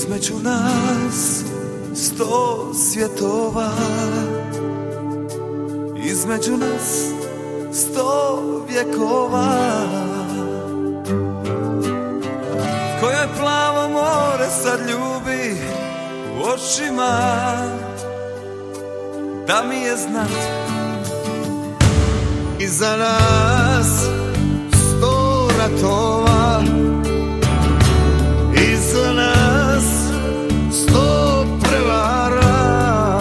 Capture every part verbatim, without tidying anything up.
Između nas sto svjetova, između nas sto vjekova. Koje plavo more sad ljubi u očima, da mi je znat. Iza nas sto ratova, iza nas sto prevara.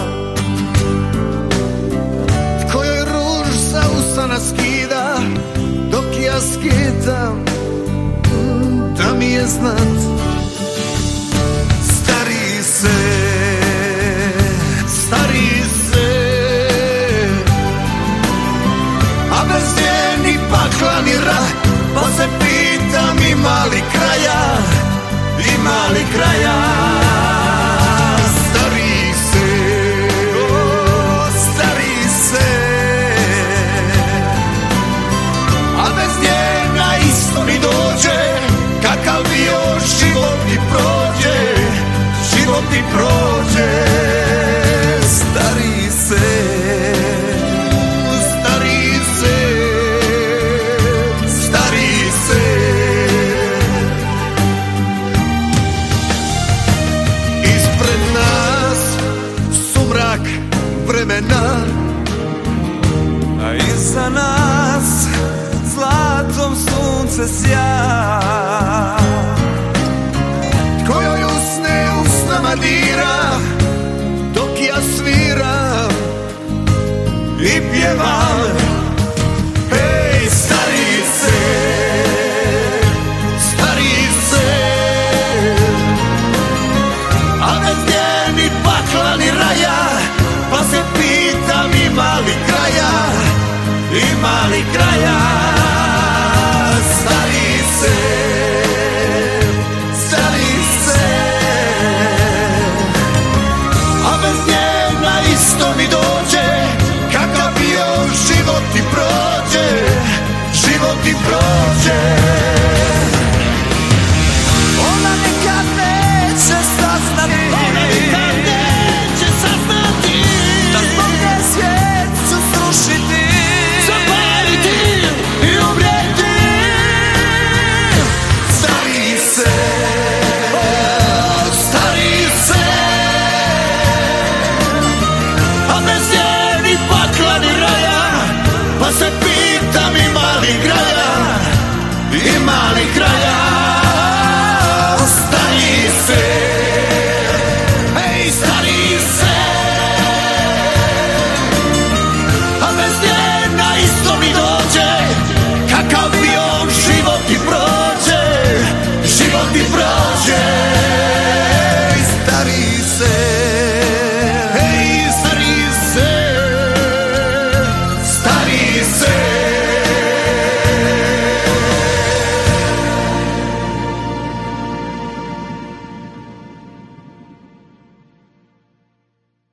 Tko joj ruž sa usana skida, dok ja skitam, da mi je znat. Stari se, stari se, a bez nje ni pakla ni raj. Pa se pitam ima li kraja, ima li kraja. Stari se, o, stari se, a bez nje na isto mi dođe. Kakav bio život mi prođe, život mi prođe. stari se, stari se, stari se. Ispred nas sumrak vremena, a iza nas zlatom sunce sja. Tko joj usne usnama dira, dok ja sviram i pjevam. Hej, stari se, stari se, a bez nje ni pakla ni raja. Pa se pitam ima li kraja, ima li kraja.